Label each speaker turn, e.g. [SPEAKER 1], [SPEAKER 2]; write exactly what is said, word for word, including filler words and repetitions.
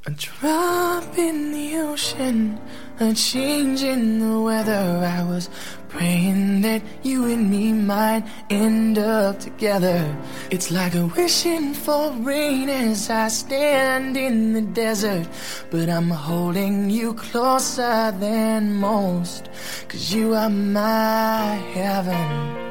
[SPEAKER 1] A drop in the ocean, a change in the weather. I was praying that you and me might end up together. It's like a wishing for rain as I stand in the desert. But I'm holding you closer than most, 'cause you are my heaven.